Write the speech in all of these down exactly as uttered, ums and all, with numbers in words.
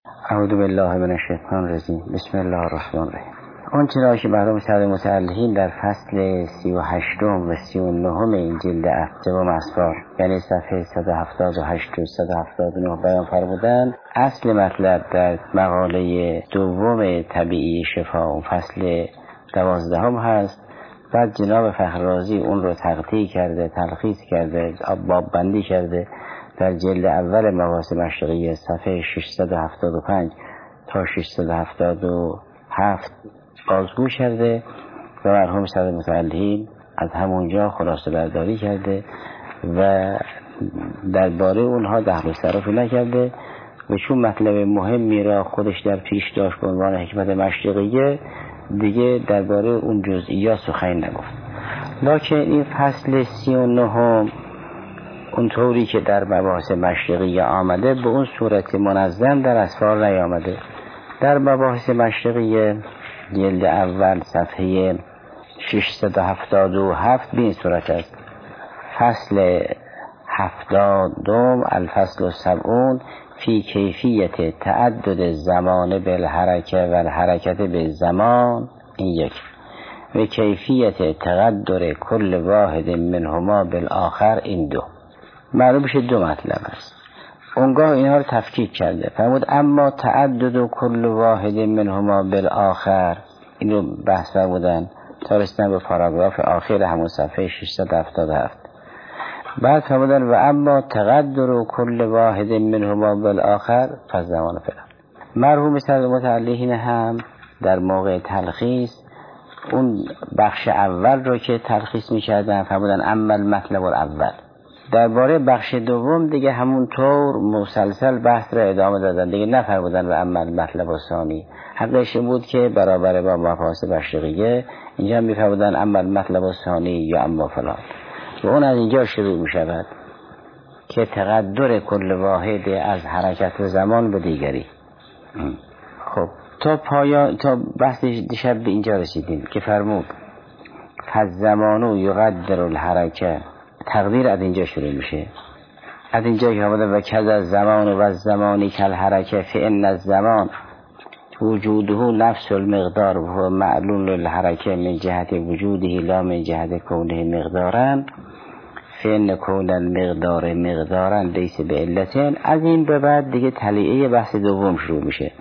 اعوذ بالله من الشیطان الرجیم. بسم الله الرحمن الرحیم. اون چرا که برای متعلق متعلقین در فصل سی و هشتم و سی و نهم این جلد جوام اسفار، یعنی صفحه صد و هفتاد و هشت و صد و هفتاد و نه بیان فرمودند. اصل مطلب در مقاله دوم طبیعی شفا اون فصل دوازدهم هست. بعد جناب فخررازی اون رو تقطیع کرده، تلخیص کرده، باب بندی کرده در جلد اول مباحث مشرقی صفحه ششصد و هفتاد و پنج تا ششصد و هفتاد و هفت بازگو کرده و مرحوم صدر متعلقین از همونجا خلاصه برداری کرده و درباره اونها دخل و صرفی نکرده و چون مطلب مهمی را خودش در پیش داشت به عنوان حکمت مشرقیه، دیگه درباره اون جزئیات سخنی نگفت. لکن این فصل سی و نهم اونطوری که در مباحث مشرقی آمده به اون صورت منظم در اسفار نیامده. در مباحث مشرقی جلد اول صفحه ششصد و هفتاد و هفت به این صورت است: فصل هفتادم الفصل السبعون فی کیفیت تعدد زمان بالحرکه و الحرکت بالزمان، این یک، و کیفیت تقدر کل واحد منهما بالآخر، این دو. معلوم بشه دو مطلب است. اونگاه اینها رو تفکیک کرده فرمود اما تعدد کل واحد منهما بالآخر، اینو بحث بودن تا رسیدن به پاراگراف آخر همون صفحه ششصد و هفتاد و هفت. بعد فرمودن و اما تقدر کل واحد منهما بالآخر پس زمان فعلا. مرحوم صدر متعلقین هم در موقع تلخیص اون بخش اول رو که تلخیص می‌کردن فرمودن اما المطلب الاول. درباره بخش دوم دیگه همونطور مسلسل بحث را ادامه دادن، دیگه نفرمودن و اما المطلب الثانی. حقش بود که برابر با مباحث مشرقیه اینجا میفرمودن اما المطلب الثانی یا اما فلان، و اون از اینجا شروع میشود که تقدر کل واحد از حرکت و زمان به دیگری. خب تا پایان تا بحث دیشب به اینجا رسیدیم که فرمود فالزمان یقدر الحرکه، تقدیر از اینجا شروع میشه. از اینجا که آمده و کذا الزمان و الزمانی کالحرکه فان الزمان وجوده نفس المقدار و هو معلول الحرکه من جهت وجوده لا من جهت کونه مقدارا فان کون المقدار مقدارا لیس بعلتین. از این به بعد دیگه تلیعه بحث دوم شروع میشه.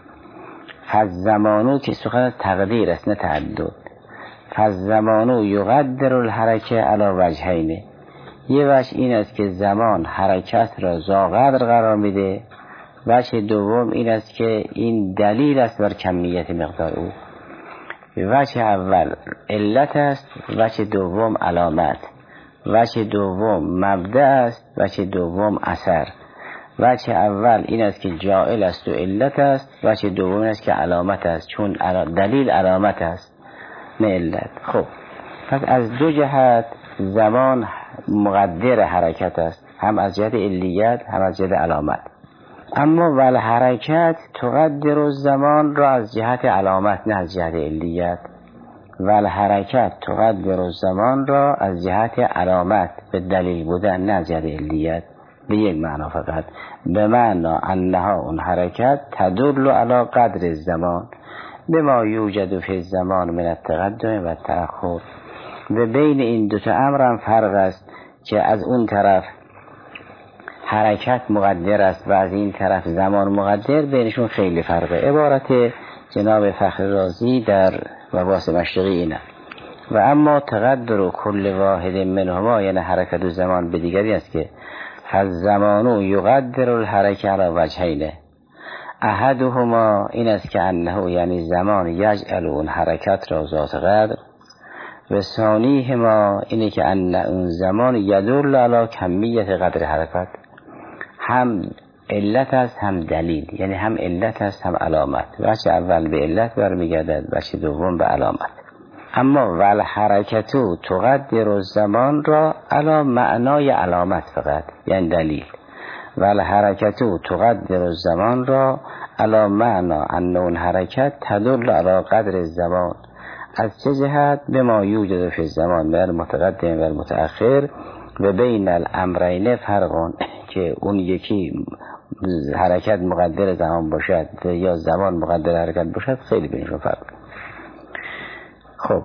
فالزمانو که سخن از تقدیر است نه تعدد. فالزمانو یقدر الحرکه علی وجهین، یه وجه این است که زمان حرکت را زاقدر قرار میده، وجه دوم این است که این دلیل است بر کمیت مقدار او. وجه اول علت است، وجه دوم علامت، وجه دوم مبدأ است، وجه دوم اثر. وجه اول این است که جائل است و علت است، وجه دوم است که علامت است، چون دلیل علامت است نه علت. خب پس از دو جهت زمان مقدر حرکت است، هم از جهت علیت هم از جهت علامت. اما ول حرکت تقدر الزمان را از جهت علامت نه از جهت علیت. ول حرکت تقدر الزمان را از جهت علامت به دلیل بودن نه از جهت علیت. به یک معنا فقط، به معنا انها اون حرکت تدل علی قدر الزمان بما یوجد فی الزمان من التقدم و التأخر. و بین این دو تا امر هم فرق است که از اون طرف حرکت مقدر است و از این طرف زمان مقدر، بینشون خیلی فرقه. عبارت جناب فخررازی در مباحث مشرقی اینه. و اما تقدر کل واحد منهما یعنی حرکت و زمان به دیگری است که فالزمان یقدر الحرکه علی وجهین. احدهما این است که انه یعنی زمان یجعل اون حرکت را ذات قدر، و ثانیهما اینه که ان اون زمان یدل علی کمیت قدر حرکت، هم علت است هم دلیل، یعنی هم علت است هم علامت. وجه اول به علت برمیگردد، وجه دوم به علامت. اما ول حرکتو تقدر الزمان را علی معنای علامت فقط، یعنی دلیل. ول حرکتو تقدر الزمان را علی معنا ان اون حرکت تدل علی قدر الزمان. از چه جهت؟ به ما یوجد فی الزمان بر متقدم و متأخر و بین الامرین فرقان، که اون یکی حرکت مقدر زمان باشد یا زمان مقدر حرکت باشد خیلی بینشون فرق. خب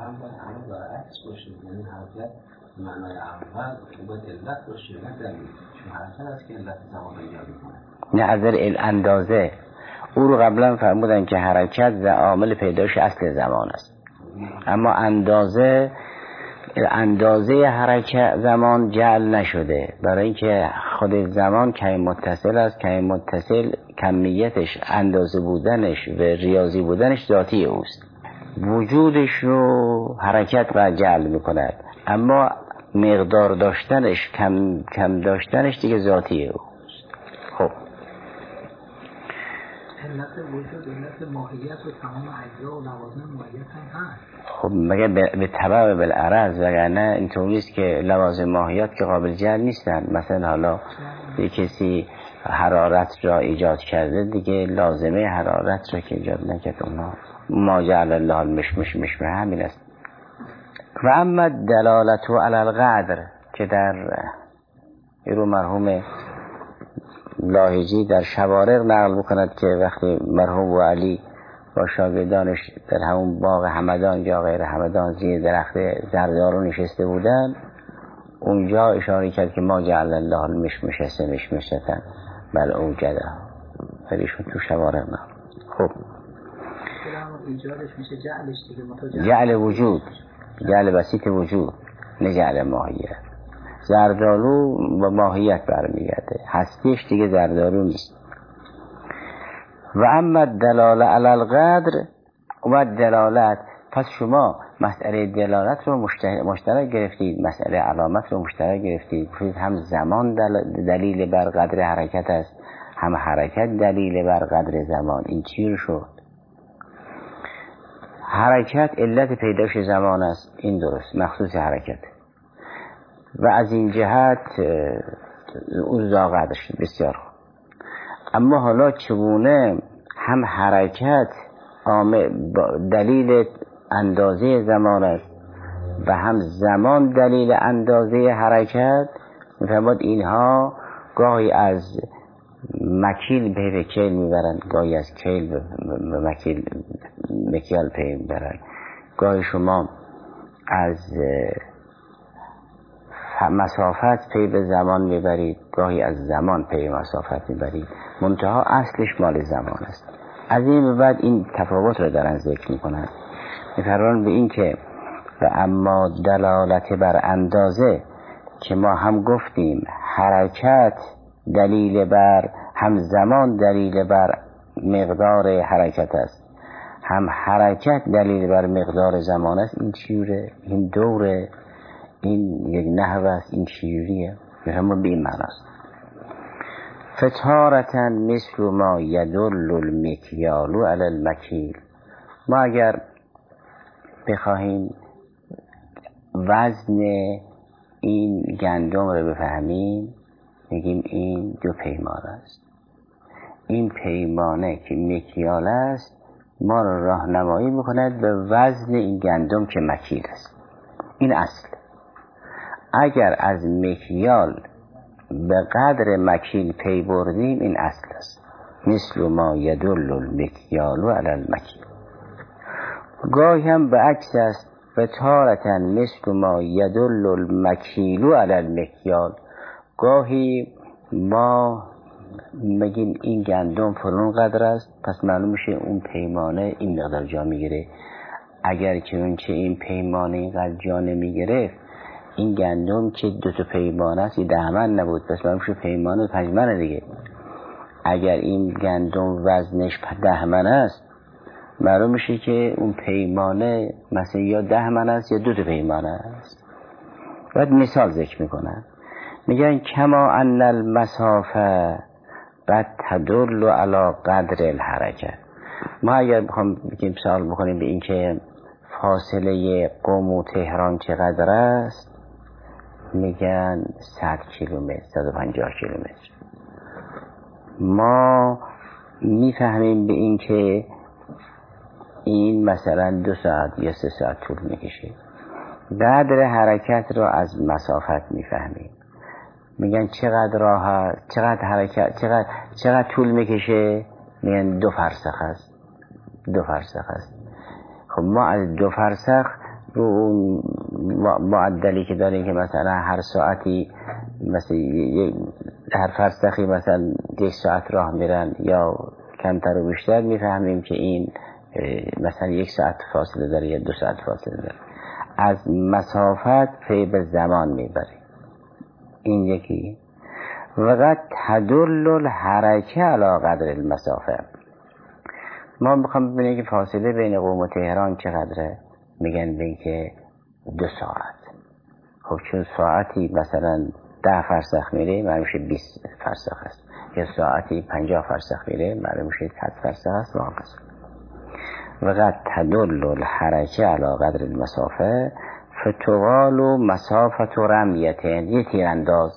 معنای اول باید علت باشه نه دلیل، چون حرکت است که علت زمان ایجاد میکنه. نه از نظر اندازه او رو قبلا فرمودن که حرکت و عامل پیدایش اصل زمان است، اما اندازه اندازه حرکت زمان جعل نشده، برای اینکه خود زمان کمی متصل است، کمی متصل کمیتش اندازه بودنش و ریاضی بودنش ذاتی اوست، وجودش رو حرکت را جعل میکند، اما مقدار داشتنش کم کم داشتنش دیگه ذاتی اوست. خب علت وجود علت ماهیت و تمام اجزا و لوازم ماهیت هم هست. خب مگه به تبع بالعرض، وگرنه اینطوری است که لوازم ماهیت که قابل جعل نیستن. مثلا حالا یه کسی حرارت را ایجاد کرده دیگه لازمه حرارت را که ایجاد نکرد اونا ما جعل الله المشمش مشمه همین است. و اما دلالت علی القدر که در ایرو مرحوم لاهیجی در شوارق نقل بکند که وقتی مرحوم و علی با شاگردانش در همون باغ همدان یا غیر همدان زیر درخت زردالو نشسته بودن، اونجا اشاره کرد که ما جعل الله المشمشة مشمشة بل اوجده، خیلیشون تو شوارق نقل. خب ایجادش میشه جعلش دیگه، جعل وجود، جعل بسیط وجود، نه جعل ماهیت. زردالو با ماهیت برمیگرده، هستیش دیگه زردالو نیست. و اما دلاله علی القدر و دلالت، پس شما مسئله دلالت رو مشترک گرفتید، مسئله علامت رو مشترک گرفتید، هم زمان دل... دلیل بر قدر حرکت است، هم حرکت دلیل بر قدر زمان. این چی شد؟ حرکت علت پیدایش زمان است، این درست، مخصوص حرکت، و از این جهت اون زاغدش بسیار خوب. اما حالا چگونه هم حرکت دلیل اندازه زمان است و هم زمان دلیل اندازه حرکت؟ میفرماد اینها گاهی از مکیل به کیل میبرند، گاهی از کیل به مکیل مکیال پی میبرند. گاهی شما از مسافت پی به زمان میبرید، گاهی از زمان پی مسافت میبرید، منتها اصلش مال زمان است. از این به بعد این تفاوت رو دارن ذکر میکنن، میفرمان به این که و اما دلالت بر اندازه که ما هم گفتیم حرکت دلیل بر، هم زمان دلیل بر مقدار حرکت است، هم حرکت دلیل بر مقدار زمان است. این چیوره، این دوره، این یک نحوه است، این چیوریه، همون به این معناست. فتارتا مثل ما یدل المکیال علی المکیل. ما اگر بخواهیم وزن این گندم رو بفهمیم، میگیم این دو پیمانه است. این پیمانه که مکیال است ما رو راهنمایی میکند به وزن این گندم که مکیل است. این اصل. اگر از مکیال به قدر مکیل پی بردیم، این اصل است. مثل ما یدل المکیال علی المکیل. گاهی هم به عکس است، و تارتا مثل ما یدل المکیل علی المکیال. گاهی ما میگیم این گندم فلان قدر است، پس معلوم میشه اون پیمانه این مقدار جا میگیره. اگر که اون چه این پیمانه اینقدر جا نمیگرفت، این گندم که دو تا پیمانه است، یه دهمن نبود، پس معلوم میشه پیمانه پنجمنه دیگه. اگر این گندم وزنش دهمن است، معلوم میشه که اون پیمانه مثلا یا دهمن است یا دو تا پیمانه است. بعد مثال ذکر میکنن، میگن کما ان المسافه قد تدل علی قدر الحرکت. ما اگر بخوام بگیم سوال بکنیم به این که فاصله قم و تهران چقدر است، میگن صد کیلومتر، صد و پنجاه کیلومتر. ما میفهمیم به این که این مثلا دو ساعت یا سه ساعت طول میکشه. قدر حرکت رو از مسافت میفهمیم. میگن چقدر راه هست، چقدر حرکت، چقدر چقدر طول میکشه، میگن دو فرسخ است. دو فرسخ است. خب ما از دو فرسخ رو اون معدلی که داریم که مثلا هر ساعتی مثلا هر فرسخی مثلا یک ساعت راه میرن یا کمتر و بیشتر، میفهمیم که این مثلا یک ساعت فاصله داره یا دو ساعت فاصله داره. از مسافت پی به زمان میبریم. این یکی. وقت تدل الحرکه علی قدر المسافه. ما میخوام ببینیم که فاصله بین قم و تهران چقدره، میگن بین که دو ساعت. خب چون ساعتی مثلا ده فرسخ میره معلوم میشه بیست فرسخ است، یا ساعتی پنجاه فرسخ میره معلوم میشه صد فرسخ است. واقعا وقت تدل الحرکه علی قدر المسافه فتقال مسافت رمیتین. یه تیرانداز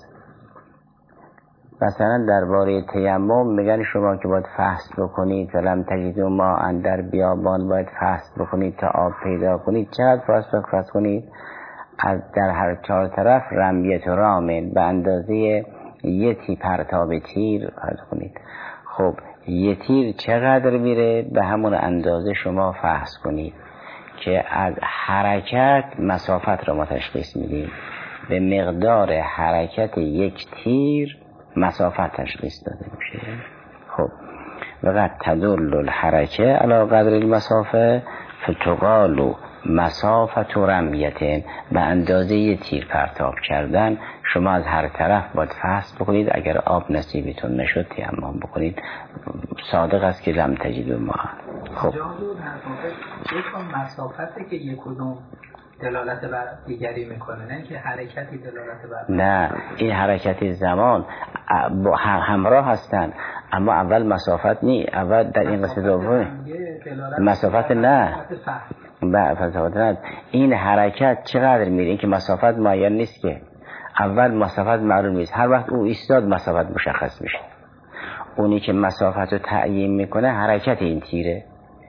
مثلا درباره تیمم میگن شما که باید فحص بکنید ولم تجدوا ماء در بیابان، باید فحص بکنید تا آب پیدا کنید. چقدر فحص فحص کنید؟ از در هر چهار طرف رمیت رامن، به اندازه یه تی پرتاب تیر فحص کنید. خب یه تیر چقدر میره؟ به همون اندازه شما فحص کنید که از حرکت مسافت را ما تشخیص میدیم. به مقدار حرکت یک تیر مسافت تشخیص داده میشه. خب وقت تدل الحرکه علی قدر المسافه فتقال مسافت رمیتین. به اندازه یه تیر پرتاب کردن شما از هر طرف باید فحص بکنید. اگر آب نصیبتون نشد تیمم بکنید. صادق است که لم تجدوا ماء. خب یک مسافته که یک کدوم دلالت بر دیگری میکنه، نه که حرکتی دلالت بر. نه، این حرکتی زمان همراه هستن، اما اول مسافت نی. اول در این قصه دوم مسافت نه مسافت نه. این حرکت چقدر میره؟ این که مسافت معین نیست که. اول مسافت معلوم نیست، هر وقت او ایستاد مسافت مشخص میشه. اونی که مسافت رو تعیین میکنه حرکت این تیره.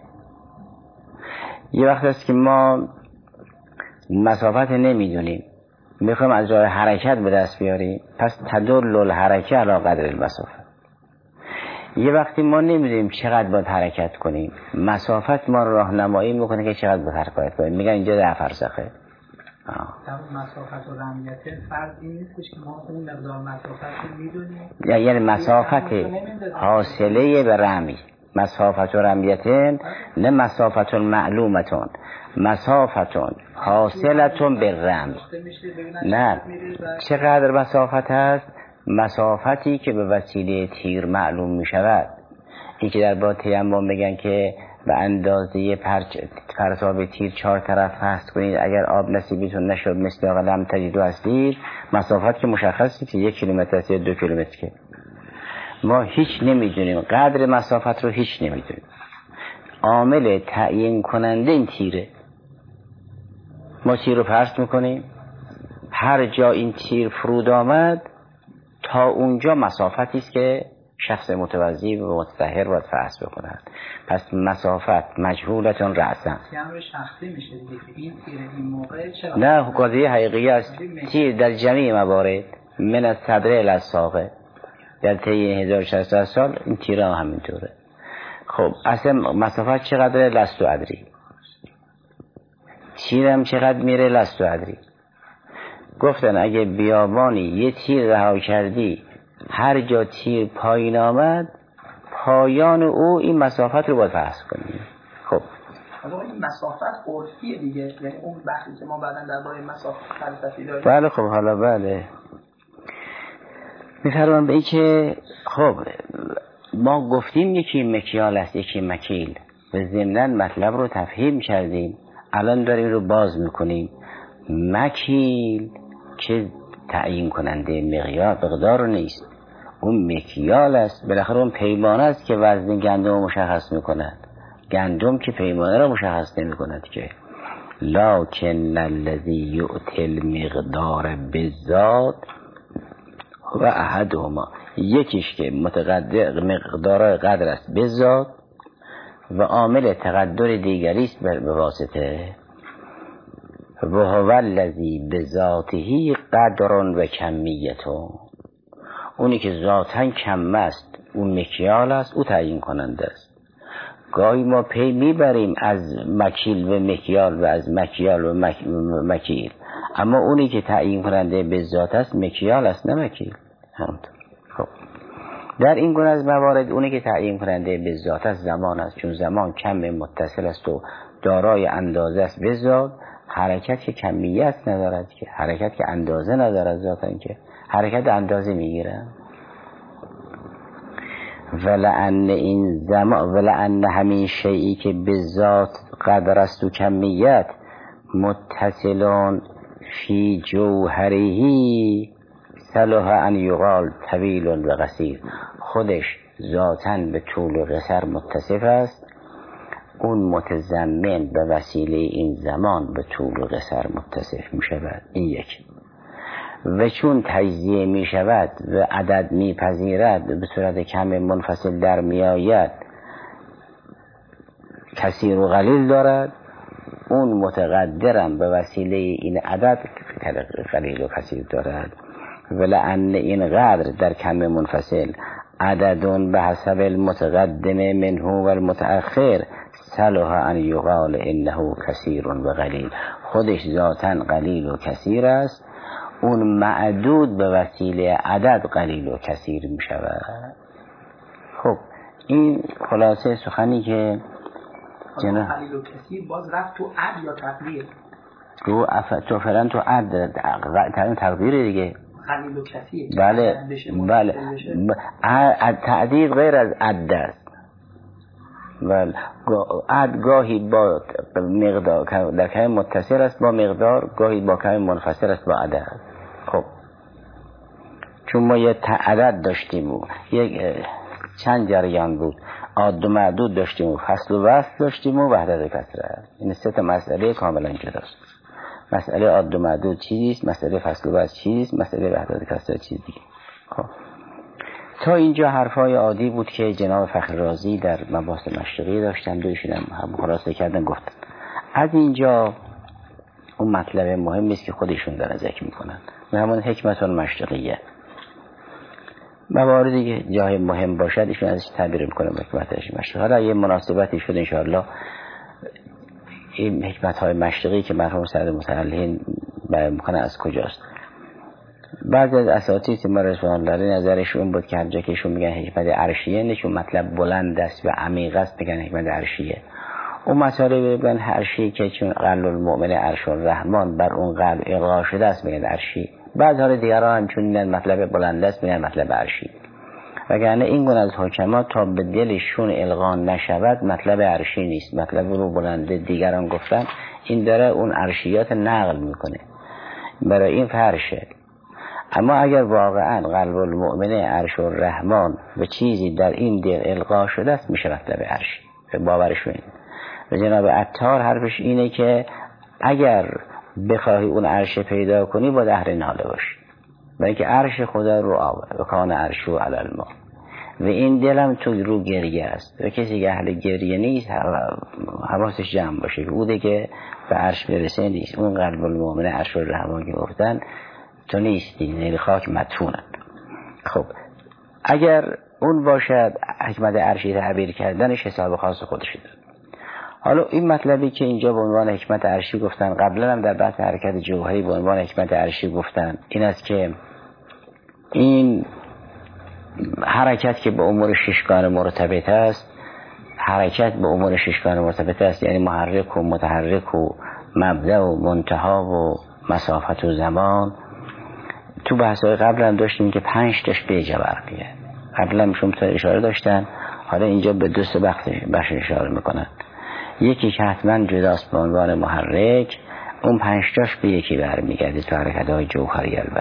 یه وقت است که ما مسافت نمیدونیم، میخوایم از راه حرکت به دست بیاریم، پس تدل الحرکه علی قدر المسافه. یه وقتی ما نمیدونیم چقدر باید حرکت کنیم، مسافت ما راهنمایی میکنه که چقدر باید حرکت کنیم. میگن اینجا ده فرسخه. در مسافت و رمیت فرض این نیستش که ما اون مقدار مسافت رو میدونیم، یعنی مسافت حاصله به رمی. مسافت و رمیتین نه مسافت معلومتون، مسافتون حاصلتون بالرمی. نه، چقدر مسافت هست؟ مسافتی که به وسیله تیر معلوم می شود. این که در با تیمم بگن که به اندازه پرتاب تیر چهار طرف فحص کنید، اگر آب نصیبتون نشد مثل لم تجدوا هستید. مسافت که مشخصی که یک کیلومتر است یا دو کیلومتر، که ما هیچ نمیدونیم، قدر مسافت رو هیچ نمیدونیم. عامل تعیین کننده این تیره. ما تیر رو فرض میکنیم، هر جا این تیر فرود آمد تا اونجا مسافتی است که شخص متوضی و متطهر باید فرض بکنند. پس مسافت مجهولتون رأسا. امر شخصی میشه دیگه. این تیر این موقع چه؟ نه، قضیه حقیقی است. تیر در جمعی موارد من از صدره الی الساقه، در طی هزار و شصت سال این تیر هم همینطوره. خب اصلا مسافت چقدره؟ لست و ادری. تیرم چقدر میره؟ لست و ادری. گفتن اگه بیابانی یه تیر رها کردی، هر جا تیر پایین آمد پایان او این مسافت رو باید فحص کنی. خب اما این مسافت عرفیه دیگه، یعنی اون بحثی که ما بعداً درباره مسافت فلسفی داریم. بله خب حالا بله میفرمان به این که خب ما گفتیم یکی مکیال است یکی مکیل، به ضمناً مطلب رو تفهیم کردیم، الان داریم رو باز میکنیم. مکیل که تعیین کننده مقیار مقدار نیست، اون مکیال است. بالاخره اون پیمانه است که وزن گندم رو مشخص میکند. گندم که پیمانه رو مشخص نمیکند که. لکن الذی یؤتی المقدار بالذات و احدهما، یکیش که متقدر مقدار قدر است بالذات و عامل تقدر دیگری است به واسطه. و هو الذی بذاته قدر و کمیت. اونی که ذاتاً کم است اون مکیال است، او تعیین کننده است. گاهی ما پی میبریم از مکیل و مکیال و از مکیال و مک... مکیل، اما اونی که تعیین کننده به ذات است مکیال است نه مکیل. همونطور. خب در این گونه از موارد اونی که تعیین کننده به ذات است زمان است، چون زمان کم متصل است و دارای اندازه است به ذات. حرکت که کمیت ندارد، که حرکت که اندازه ندارد ذاتاً، که حرکت اندازه میگیره. ولعن این زمان ولعن همین شیئی که به ذات قدر است و کمیت متصلون فی جوهرهی صلح ان یقال طویل و قصیر. خودش ذاتاً به طول و قصر متصف است، اون متضمن به وسیله این زمان به طول و قصر متصف می شود. این یک. و چون تجزیه می شود و عدد می پذیرد به صورت کم منفصل در می آید، کثیر و قلیل دارد، اون متقدرم به وسیله این عدد قلیل و کثیر دارد. ولعن این قدر در کم منفصل عددون به حسب المتقدم منه و المتأخر صلح ان یقال انه کثیر و قلیل. خودش ذاتاً قلیل و کثیر است، اون معدود به وسیله عدد قلیل و کثیر می شود. خب این خلاصه سخنی که جناب قلیل و کثیر باز رفت تو عد یا تقدیر؟ تو اف... تو فعلا تو عد تقدیر دیگه. قلیل و کثیر بله بله ب... تعدید غیر از عد است. بله عد گاهی با مقدار در کمی متصل است با مقدار، گاهی با کمی منفصل است با عدد. خب چون ما یه عدد داشتیم و یک چند جریان بود، عد و معدود داشتیم و فصل و وصل داشتیم و وحدت کسره. این سه تا مسئله کاملا جداست. مسئله عد و معدود چیزیست، مسئله فصل و وصل چیزیست، مسئله وحدت کسره چیز دیگه. خب تا اینجا حرفای عادی بود که جناب فخر رازی در مباحث مشرقی داشتن، دویشون هم خلاصه کردن گفتن. از اینجا اون مطلب مهمی است که خودشون دارن ذکر میکنن و همون حکمت مشرقیه. مواردی که جای مهم باشد ایشون ازش تعبیر میکنه حکمتش مشرقی. حالا یه مناسبتی شد انشاءالله این حکمت های مشرقی که مرحوم سید متعلین بیان میکنه از کجاست. بعضی از اساتید ما رسول الله نظرشون بود که هر جا که ایشون میگن حکمت عرشیه نشون مطلب بلند است و عمیق است میگن حکمت عرشیه. اون مطالب بگن عرشی که چون قلب المؤمن عرش الرحمن بر اون قلب القا شده است میگن عرشی. بعض ها دیگران هم چون میگن مطلب بلند است میگن مطلب عرشی. وگرنه این گونه از حکمات تا به دلشون القا نشود مطلب عرشی نیست، مطلب رو بلند دیگران گفتن، این داره اون عرشیات نقل میکنه، برای این فرشه. اما اگر واقعا قلب المؤمن عرش الرحمن و چیزی در این دل القا شده است میشه مطلب عرشی به باورشون. و جناب عطار حرفش اینه که اگر بخواهی اون عرش پیدا کنی با اهل ناله باشی، برای که عرش خدا رو آورد و کان عرشو علی الماء و این دلم تو رو گریه است و کسی که اهل گریه نیست حواسش جمع باشه که اوده که به عرش برسه نیست. اون قلب المؤمن عرش الرحمن که گفتن تو نیستی، نیل خاک مدفونن. خب اگر اون باشد حکمت عرشی تعبیر کردنش حساب خاص خودش داره. حالا این مطلبی که اینجا به عنوان حکمت عرشی گفتن، قبلا هم در بحث حرکت جوهری به عنوان حکمت عرشی گفتن، این است که این حرکت که به امور ششگانه مرتبط است، حرکت به امور ششگانه مرتبط است، یعنی محرک و متحرک و مبدأ و منتها و مسافت و زمان. تو بحث‌های قبل هم داشتیم که پنج تاش به جبرقیه، قبلا هم شما تا اشاره داشتن، حالا اینجا به دو سه بخش اشاره میکنن. یکی که حتما جداست به عنوان محرک، اون پنج تاش به یکی برمیگرده تو حرکت‌های جوهری. البته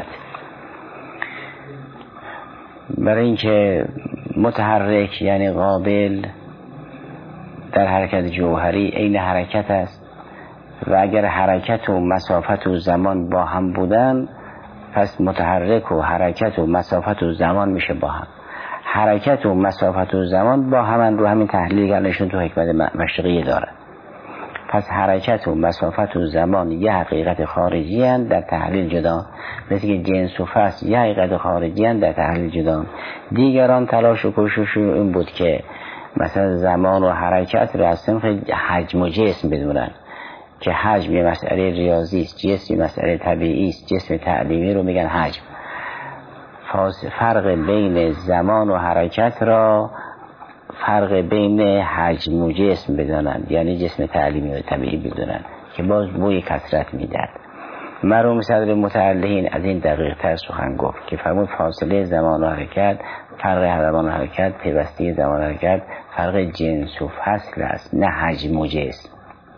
برای اینکه متحرک یعنی قابل در حرکت جوهری عین حرکت است و اگر حرکت و مسافت و زمان با هم بودن پس متحرک و حرکت و مسافت و زمان میشه با هم. حرکت و مسافت و زمان با هم رو همین تحلیل گرنشون تو حکمت مشرقی داره. پس حرکت و مسافت و زمان یه حقیقت خارجی هستند در تحلیل جدا، مثل که جنس و فصل یه حقیقت خارجی هستند در تحلیل جدا. دیگران تلاش و کوشششون این بود که مثلا زمان و حرکت رو از صنف حجم و جسم بدونن که حجم یه مسئله ریاضی است، جسم یه مسئله طبیعی است، جسم تعلیمی رو میگن حجم. فرق بین زمان و حرکت را فرق بین حجم و جسم بدانن، یعنی جسم تعلیمی و طبیعی بدانن که باز بوی کثرت میداد. مرحوم صدر متعلهین از این دقیق تر سخن گفت که فرمود فاصله زمان و حرکت، فرق زمان و حرکت، پیوستی زمان و حرکت فرق جنس و فصل است، نه حجم و جسم.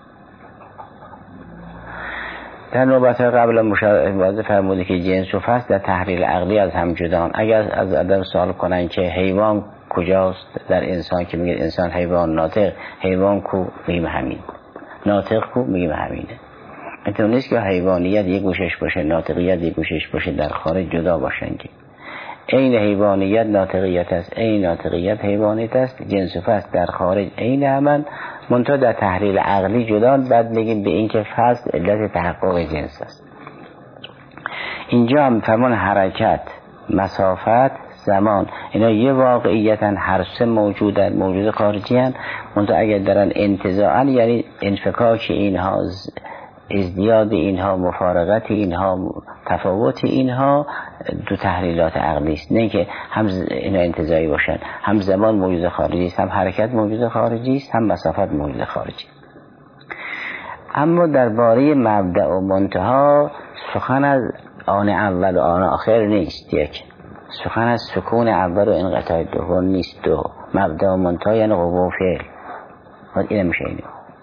در نوبت قبل مشاهده فرموده که جنس و فصل در تحلیل عقلی از هم جدان. اگر از آدم سوال کنن که حیوان کجاست در انسان، که میگه انسان حیوان ناطق، حیوان کو؟ میگیم همین. ناطق کو؟ میگیم همینه. اینطور نیست که حیوانیت یک گوشش باشه، ناطقیت یک گوشش باشه، در خارج جدا باشن. که این حیوانیت ناطقیت است، این ناطقیت حیوانیت است. جنس و فصل در خارج این همن، منتها در تحلیل عقلی جدا. بعد میگیم به این که فصل علت تحقق جنس است. اینجا هم فرمان حرکت، مسافت، زمان، اینا یه واقعیتن، هر سه موجودن، موجود خارجی هن. منتها اگر دارن انتزاعن، یعنی انفکاک اینها، ازدیاد اینها، مفارقت اینها، تفاوت اینها دو تحلیلات عقلی است. نه که هم اینا انتزاعی باشن، هم زمان موجود خارجی است، هم حرکت موجود خارجی است، هم مسافت موجود خارجی. اما درباره مبدأ و منتها سخن از آن اول و آن آخر نیست. یک سخن از سکون اول و انقطاع دوم نیست. دو مبدأ و منتها یعنی قوه و فعل. این میشه اینه.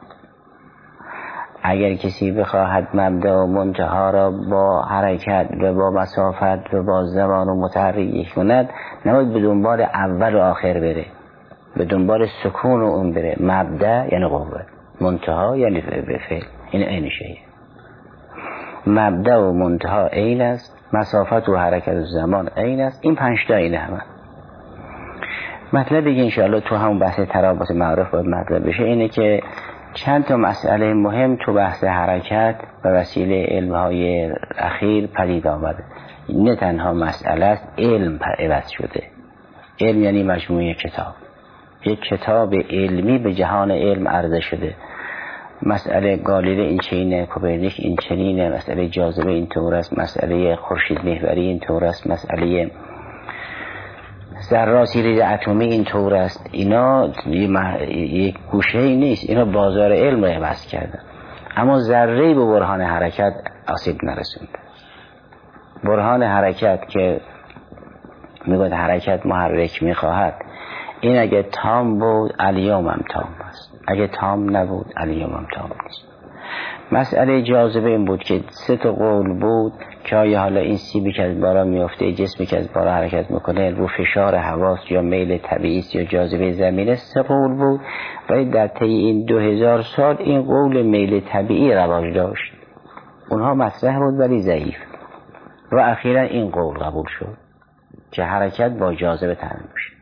اگر کسی بخواهد مبدأ و منتها را با حرکت و با مسافت و با زمان و متحرک کند، نباید به دنبال اول و آخر بره، به دنبال سکون و اون بره. مبدأ یعنی قوه، منتها یعنی فعل. این عین شیء. مبدأ و منتها عین است، مسافت و حرکت و زمان عین است. این پنج تا اینه همه. مطلب دیگه انشاءالله تو همون بحث ترابط معارف باید مطلب بشه، اینه که چند تا مسئله مهم تو بحث حرکت و وسیله علمهای اخیر پدید آمده. نه تنها مسئله است، علم عوض شده. علم یعنی مجموعه کتاب، یک کتاب علمی به جهان علم عرضه شده. مسئله گالیله این چینه، کوپرنیک این چنینه، مسئله جاذبه این طور است، مسئله خورشید محوری این طور است، مسئله ذرات ریز اتمی این طور است. اینا یک گوشه ای نیست، اینا بازار علم رو عوض کردن. اما ذره‌ای به برهان حرکت آسیب نرسونده. برهان حرکت که میگوید حرکت محرک میخواهد، این اگه تام بود الیوم هم تام است، اگه تام نبود الیوم هم تام نیست. مسئله جاذبه این بود که سه تا قول بود که آیا حالا این سیبی که از بالا میفته، جسمی که از بالا حرکت میکنه، رو فشار حواس یا میل طبیعی یا جاذبه زمینه، سه قول بود. ولی در طی این دو هزار سال این قول میل طبیعی رواج داشت. اونها مطرح بود ولی ضعیف، و اخیرا این قول قبول شد که حرکت با جاذبه تعمیم میشه.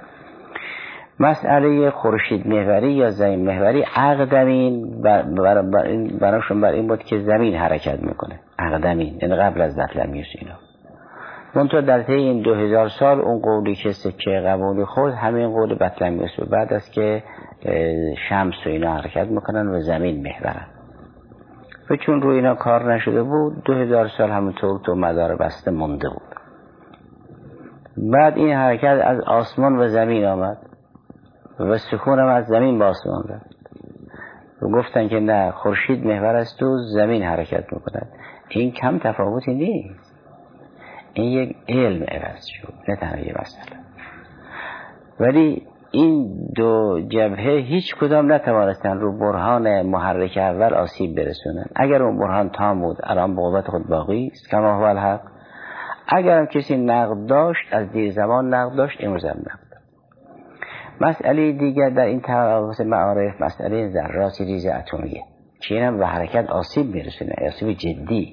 مسئله خورشید محوری یا زمین محوری، اقدمین براشون بر این بود که زمین حرکت میکنه. اقدمین یعنی قبل از بطلمیوس اینا. منتها در طی این دو هزار سال اون قولی که سکه قبول خود همین قول بطلمیوس بود، بعد از که شمس و اینا حرکت میکنن و زمین محورن. و چون روی اینا کار نشده بود، دو هزار سال همونطور تو مدار بسته مونده بود. بعد این حرکت از آسمان و زمین آمد و سکون هم از زمین به آسمان رفت و گفتن که نه، خورشید محور است و زمین حرکت میکند. این کم تفاوتی نیست، این یک علم عوض شد، نه تنها یه مسئله. ولی این دو جبهه هیچ کدام نتوانستن رو برهان محرک اول آسیب برسونن. اگر اون برهان تام بود الان به قوت خود باقی است، کما هو الحق. اگر هم کسی نقد داشت، از دیر زمان نقد داشت، امروز هم نقد. مسئله دیگر در این تفاوت معارف مسئله ذرات ریز اتمیه که اینم به حرکت آسیب میرسونه، آسیب جدی.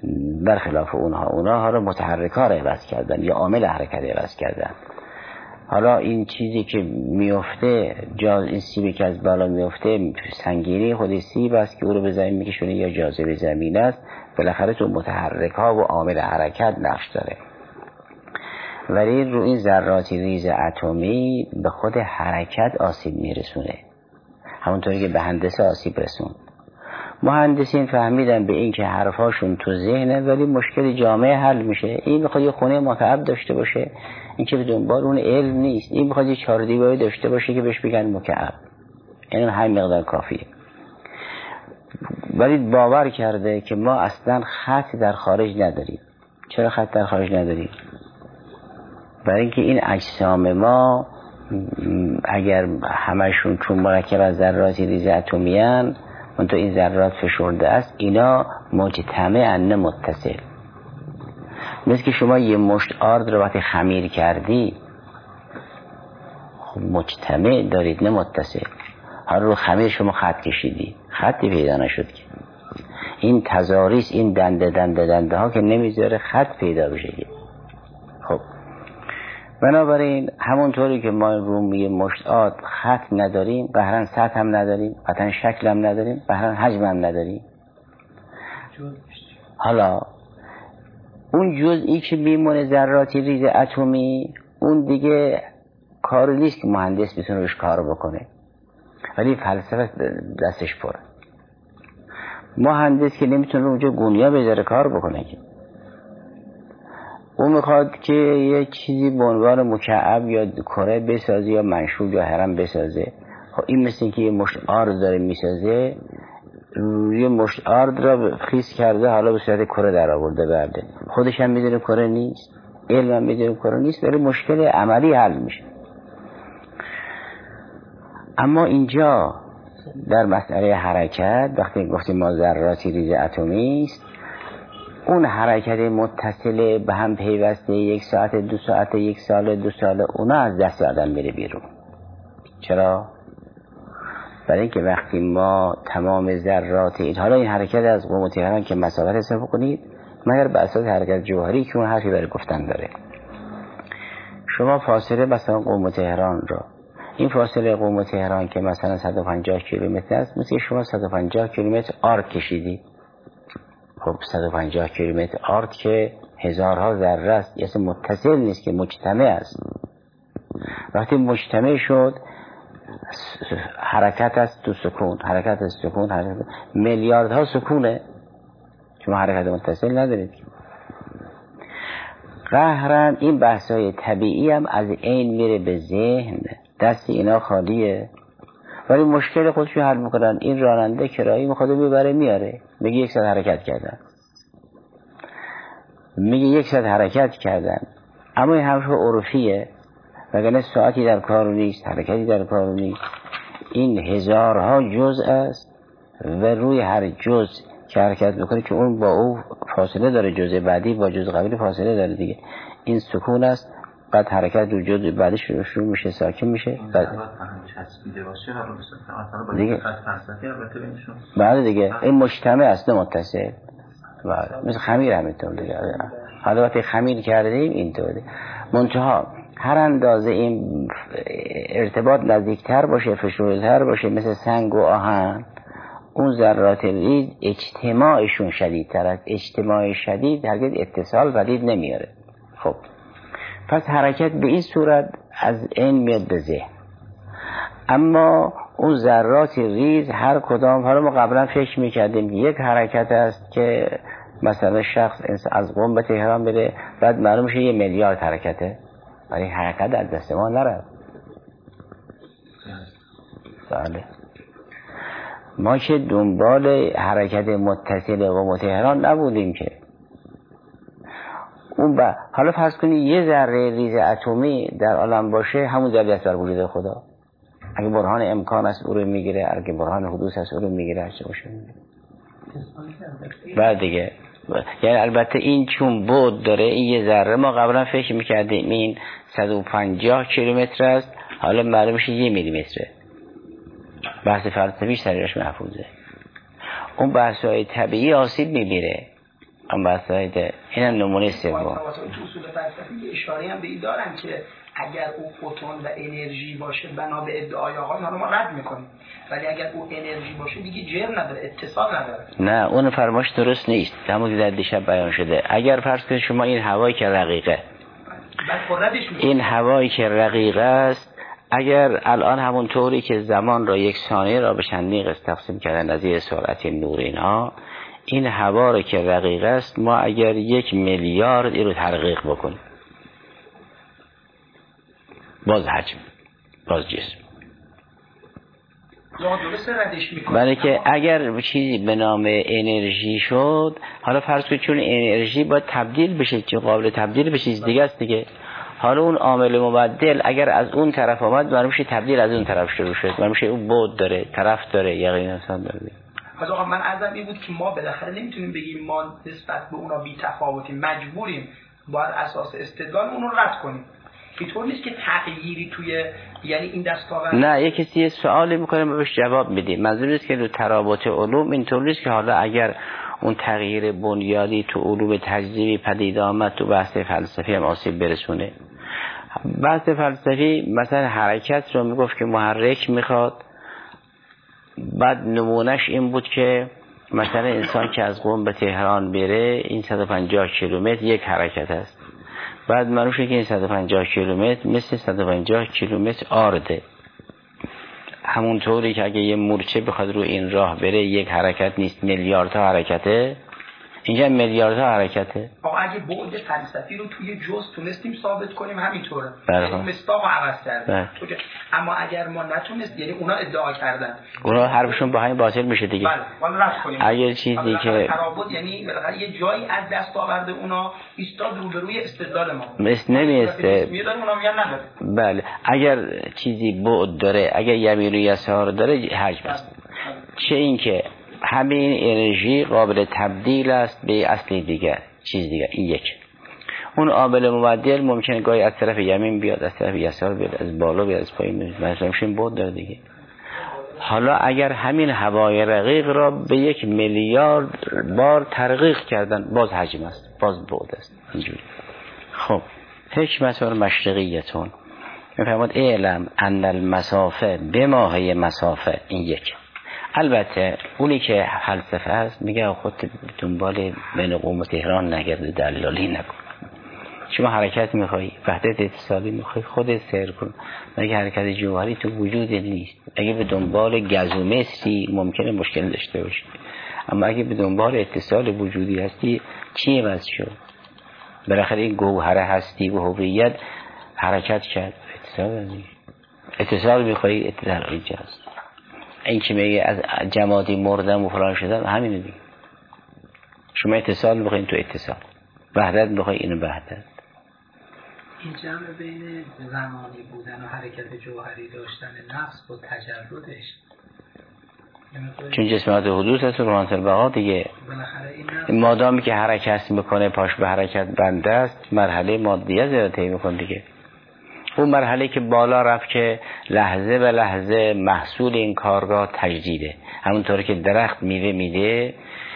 برخلاف اونها، اونها رو متحرکا رو عوض کردن یا عامل حرکت عوض کردن. حالا این چیزی که میفته، جاز این سیبی که از بالا میفته، سنگینی خود سیب است که او رو به زمین میکشونه یا جاذبه زمین است. بالاخره تو متحرک ها و عامل حرکت نقش داره، ولی رو این ذرات ریز اتمی به خود حرکت آسیب میرسونه، همونطوری که به هندسه آسیب رسون. مهندسین فهمیدن به این که حرفاشون تو ذهنه ولی مشکل جامعه حل میشه. این بخواد یه خونه مکعب داشته باشه، این که به دنبال اون علم نیست. این بخواد یه چهار دیواری داشته باشه که بهش بگن مکعب، این همین مقدار کافیه. ولی باور کرده که ما اصلا خط در خارج نداریم. چرا خط در خارج نداریم؟ برای اینکه این اجسام ما اگر همشون چون مرکب از ذرات ریز اتمی ان، اون تو این ذرات فشرده است، اینا مجتمع نه متصل. مثل که شما یه مشت آرد رو وقتی خمیر کردی، خب مجتمع دارید نه متصل. حالا رو خمیر شما خط کشیدی، خطی پیدا نشد که. این تضاریس، این دنده دنده دنده ها که نمیذاره خط پیدا بشه. خب بنابراین همونطوری که ما روی مشت آرد خط نداریم، قهرن سطح هم نداریم، قطعا شکل هم نداریم، قهرن حجم هم نداریم. حالا اون جزئی که میمونه ذراتی ریز اتمی، اون دیگه کار نیست که مهندس بتونه روش کار بکنه، ولی فلسفه دستش پره. مهندس که نمیتونه اونجا گونیا بذاره کار بکنه که اون میخواد که یه چیزی به عنوان مکعب یا کره بسازه یا منشور یا هرم بسازه. خب این مثل که یه مشت آرد داره میسازه، یه مشت آرد را خیس کرده، حالا به صورت کره در آورده برده. خودش هم میدونه کره نیست، علم هم میدونه کره نیست، ولی مشکل عملی حل میشه. اما اینجا در مسئله حرکت وقتی گفتیم ما ذراتی ریز اتمی است، اون حرکت متصل به هم پیوسته یک ساعت دو ساعت یک سال دو سال، اونا از دست آدم میره بیرون. چرا؟ برای اینکه وقتی ما تمام ذرات این، حالا این حرکت از قوم تهران که مسافت حساب کنید مگر به اساس حرکت جوهری که اون حرفی برای گفتن داره. شما فاصله مثلا قوم تهران را، این فاصله قوم تهران که مثلا صد و پنجاه کیلومتر است، مثل شما صد و پنجاه کیلومتر آرد کشیدی. خب صد و پنجاه کیلومتر آرد که هزارها ذره است، یه متصل نیست که مجتمع است. وقتی مجتمع شد حرکت است تو سکون، حرکت است سکون، حرکت میلیاردها سکونه، شما حرکت متصل ندارید. قهرن این بحثای طبیعی هم از این میره به ذهن، دست اینا خالیه، ولی مشکل خودشو حل میکنن. این راننده کرایی میخواد میبره میاره، میگه یک ساعت حرکت کردن، میگه یک ساعت حرکت کردن، اما این حرف عرفیه، وگرنه ساعتی در کار نیست، حرکتی در کار نیست. این هزارها جزء است و روی هر جزء که حرکت میکنه که اون با او فاصله داره، جزء بعدی با جزء قبلی فاصله داره دیگه. این سکون است، بعد حرکت دو جزء بعدش شروع میشه، ساکن میشه، بعد چسبیده باشه حالا مثلا با دیگه خط فلسفی البته بینشون بعد دیگه این مجتمع است نه متصل. بعد مثل خمیر همینطور دیگه. حالا وقتی خمیر کردیم اینطوری منتها هر اندازه این ارتباط نزدیکتر باشه، فشرده‌تر باشه، مثل سنگ و آهن، اون ذرات ریز اجتماعشون شدیدتر است. اجتماع شدید هرگز اتصال پدید نمیاره. خب پس حرکت به این صورت از این میاد به ذهن. اما اون ذرات ریز هر کدام، حالا ما قبلا فکر میکردیم یک حرکت است که مثلا شخص از قم به تهران بره، بعد معلوم شه یه میلیارد حرکته، ولی حرکت از دست ما نرفت. بله ما که دنبال حرکت متصل قم تهران نبودیم که اون با... حالا فرض کنید یه ذره ریز اتمی در عالم باشه، همون دلیل است بر وجود خدا. اگه برهان امکان است او رو میگیره، اگه برهان حدوث است او رو میگیره، هر چه باشه میگیره. بعد دیگه یعنی البته این چون بود داره، این یه ذره، ما قبلا فکر میکردیم این صد و پنجاه کیلومتر است، حالا معلوم میشه یه میلیمتره. بحث فلسفیش سریعش محفوظه. اون بحث‌های طبیعی آسیب میبیره، اما بحث‌های ده این هم نمونه سوم. اصول فلسفی اشاره هم به این دارن که اگر او فوتون و انرژی باشه بنا به ادعای آقایون حالا ما رد میکنیم، ولی اگر او انرژی باشه دیگه جر نداره، اتصال نداره. نه اون فرماش درست نیست. همون که در دیشب بیان شده، اگر فرض کنید شما این هوایی که رقیقه، این هوایی که رقیقه است، اگر الان همون طوری که زمان را یک ثانیه را به چندین قسمت تقسیم کردن از این سرعت نور اینها، این هوا را که رقیقه است ما اگر یک میلیارد این رو ترقیق بکنیم باز حجم، باز جسم. برای که اگر چیزی به نام انرژی شد، حالا فرض کنید چون انرژی باید تبدیل بشه، چه قابل تبدیل به چیز دیگه است دیگه. حالا اون عامل مبدل اگر از اون طرف آمد معلوم میشه تبدیل از اون طرف شروع شد، معلوم میشه اون بعد داره، طرف داره، یقین انسان داره. پس آقا من عرضم این بود که ما بالاخره نمیتونیم بگیم ما نسبت به اونا بی تفاوتیم، مجبوریم باید اساس استدلال اون رو رد کنیم. اینطور نیست که تغییری توی یعنی این دستاورد، نه، یک کسی سوالی میکنه ما بهش جواب میدیم. منظور نیست که تو ترابط علوم اینطور نیست که حالا اگر اون تغییر بنیادی تو علوم تجربی پدید آمد تو بحث فلسفی هم آسیب برسونه. بحث فلسفی مثلا حرکت رو میگفت که محرک میخواد، بعد نمونهش این بود که مثلا انسان که از قم به تهران بره این صد و پنجاه کیلومتر یک حرکت است. بعد منوشه که این صد و پنجاه کیلومتر مثل صد و پنجاه کیلومتر آرده. همونطوری که اگه یه مورچه بخواد رو این راه بره یک حرکت نیست، میلیاردها حرکته. اینجا میلیاردها حرکته. آقا اگه بعد فلسفی رو توی جزء تونستیم ثابت کنیم همینطوره. بله. این مصداق عوض کرده. اما اگر ما نتونست، یعنی اونا ادعا کردن، اونا حرفشون با همین باطل میشه دیگه. بله، والا رد کنیم. اگر چیزی که ترابط یعنی بالاخره یه جایی از دست آورد اونا ایستاد روبروی استدلال ما. مثل نمیسته. میادن اونا میگن نداره. بله، اگر چیزی بعد داره، اگر یمین و یسار داره حجم است. چه این که همین انرژی قابل تبدیل است به اصلی دیگر، چیز دیگر. این یک. اون عامل مبدل ممکنه گاهی از طرف یمین بیاد، از طرف یسار بیاد، از بالا بیاد، از پایین بیاد، مثلا میشه بود داره دیگه. حالا اگر همین هوای رقیق را به یک میلیارد بار ترقیق کردن باز حجم است، باز بعد است. اینجوری. خب حکمت المشرقیتون میفرماد اعلم ان المسافه بماهی مسافه. این یک. البته اونی که فلسفه است میگه خود دنبال بین قم و تهران نگرد، دلالی نکن. شما حرکت میخوایی، وحدت اتصالی میخوایی، خودت سیر کن. مگه حرکت جوهری تو وجود نیست؟ اگه به دنبال گزومتری ممکنه مشکل داشته باشی، اما اگه به دنبال اتصال وجودی هستی چیه وضع شد؟ بالاخره این گوهره هستی و هویت حرکت کرد، اتصال نیست. اتصال میخوایی، اتصال اینجاست. این که میگه از جمادی مردم و فلان شدن همینه دیگه. شما اتصال بخواین تو اتصال، وحدت بخواین اینو وحدت. این جمع بین زمانی بودن و حرکت جوهری داشتن نفس و تجردش، چون جسمات حدوث هست و روحانت البقا دیگه. مادامی که حرکت میکنه پاش به حرکت بنده است، مرحله مادیه زیاده طی میکنه دیگه. اون مرحله که بالا رفت که لحظه به لحظه محصول این کارگاه تجدیده. همونطور که درخت میوه میده،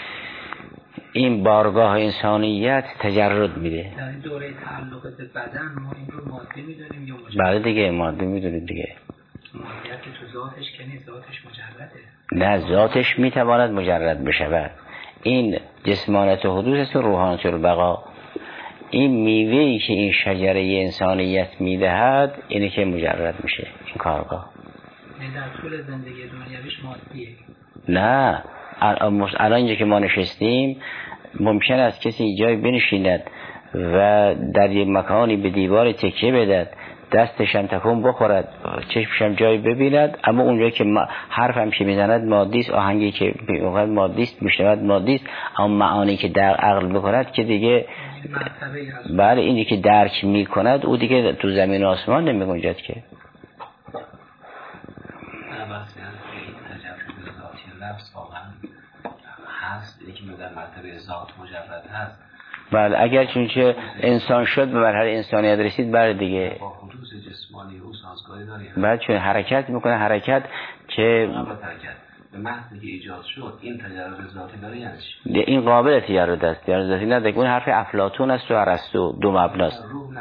این بارگاه انسانیت تجرد میده. یعنی دوره تعلق به بدن ما این رو ماده میدونیم یا مجرد؟ بله دیگه ماده میدونیم دیگه. مادیت تو ذاتش که نیست، ذاتش مجرده. نه، ذاتش میتواند مجرد بشود. این جسمانت و حدوث است و روحانت البقا. این میوهی که این شجره انسانیت میدهد اینه که مجرد میشه این کارگاه. این در طول زندگی دنیویش مادیه. نه، الان اینجا که ما نشستیم ممکن است کسی جای بنشیند و در یک مکانی به دیوار تکیه بدهد، دستش هم تکون بخورد، چشمش هم جای ببیند، اما اونجایی که حرف هم که میزند مادی است، آهنگی که میگوید مادی است، میشنود مادی است، اما معانی که در عقل بکند که دیگه بله اینی که درک میکند او دیگه تو زمین و آسمان نمیگنجد که. هست یکی در مرتبه ذات مجرد هست. بله اگر چونچه انسان شد به مرحله انسانیت رسید بله دیگه با حدوث جسمانی او سازگاری داره. بعد چون حرکت میکنه، حرکت که به محضی که ایجاد شد این تجرد ذاتی داره یعنی چی؟ این قابل تجرد است، تجرد ذاتی نداره. اون حرف افلاطون است و ارسطو، دو مبناست. روح نه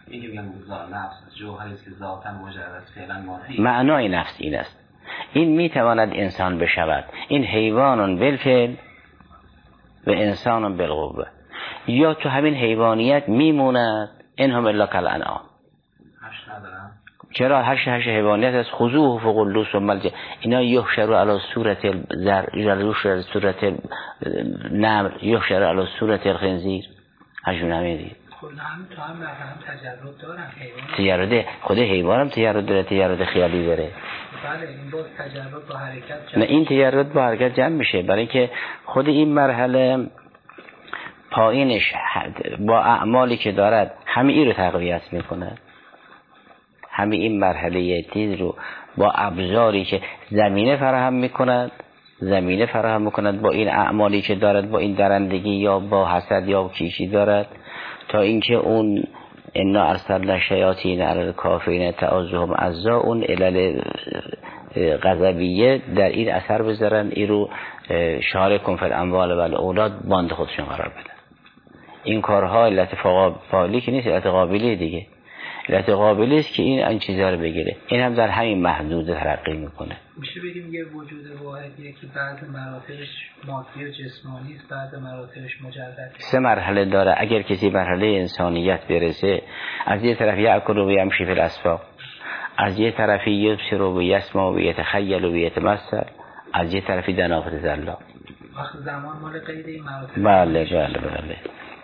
این که میگن ذات نفس جوهری است که ذاتاً مجرد فعلا ماهی، معنای نفس این است. این میتواند انسان بشود، این حیوان بالفعل و انسان بالقوه، یا تو همین حیوانیت میموند انهم الا کالانعام. هش ندارم. چرا؟ هش هش حیوانیت از خذوه فغلوه ثم الجحیم، اینا یحشروا علی صورت الذر، یحشروا صورت نمر، یحشروا علی صورت الخنزیر، هشون همه دید. خب هم تو هم هم تجرد دارن حیوان. تجرد خود حیوان هم تجرد داره، تجرد خیالی داره. بله این باز تجرد با حرکت جمع. نه این تجرد با حرکت جمع میشه، برای اینکه خود این مرحله پایینش با اعمالی که دارد همه این رو تقویت میکنه. همه این مرحله تیز رو با ابزاری که زمینه فراهم میکند زمینه فراهم میکند با این اعمالی که دارد، با این درندگی یا با حسد یا کیشی دارد، تا اینکه اون انا ارسلنا شیاطین علی الکافرین تعوذهم عزا، اون علل غضبیه در این اثر بذارن، این رو شارکم فی الاموال و الاولاد باند خودشون قرار بدن. این کارها علت فاعلی که نیست، علت قابلی دیگه، علت قابلی است که این این چیزا رو بگیره. این هم در همین محدود ترقی میکنه. میشه بگیم یه وجود واحدیه که بعد مراتبش مادی و جسمانی است، بعد مراتبش مجرد. سه مرحله داره. اگر کسی مرحله انسانیت برسه، از یه طرف یأکل و یمشی فی الاسواق، از یه طرفی یبصر و یسمع و یتخیل و یتمثل، از یه طرفی دنافت زلا. وقت زمان مال قید این مراتب. بله بله بله.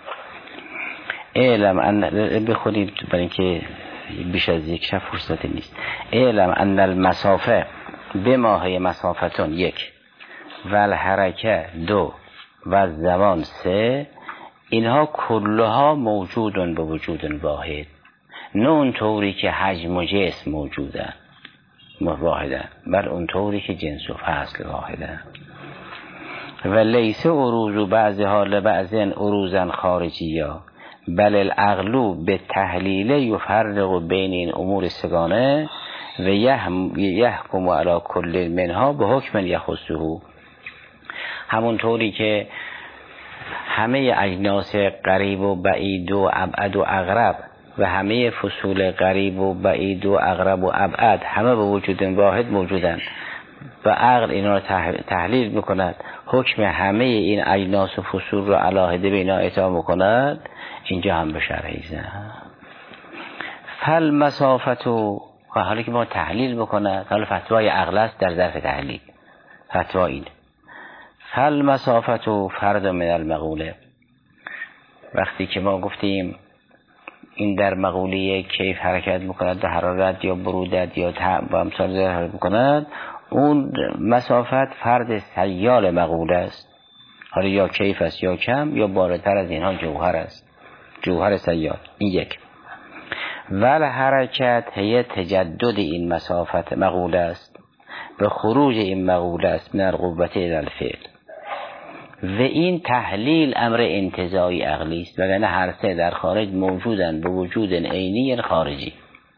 اعلم ان بخونید برای اینکه بیش از یک شب فرصت نیست. اعلم ان المسافه به ماهی مسافتون یک و الحرکه دو و زمان سه، اینها کلها موجودن به وجود واحد، نه اون طوری که حجم و جسم موجودن واحدن، بل اون طوری که جنس و فصل واحدن. و لیس عروض بعضها لبعض عروضا خارجیه، بل العقل به تحلیل یفرق بین این امور سگانه و یحکم علی کل منها به حکم یخصه. همون طوری که همه اجناس قریب و بعید و ابعد و اقرب و همه فصول قریب و بعید و اقرب و ابعد همه به وجود واحد موجودند و عقل اینا رو تحلیل میکند، حکم همه این اجناس و فصول رو علاهده به اینا اعطا میکند، اینجا هم به شرحی زن فل مسافتو. و حالا که ما تحلیل بکند، حالا فتوای عقل است در ظرف تحلیل، فتوا این فل مسافتو فرد من المقوله. وقتی که ما گفتیم این در مقوله کیف حرکت میکند، در حرارت یا برودت یا تعب و امثال ذلك حرکت میکند، اون مسافت فرد سیال مقوله است. حالا یا کیف است یا کم، یا بالاتر از اینها جوهر است، جوهر سیال. این یک. ول حرکت هی تجدد این مسافت مقوله است، به خروج این مقوله است من القوة الی الفعل. و این تحلیل امر انتزاعی عقلی است، وگرنه هر سه در خارج موجودن به وجود عینی خارجی.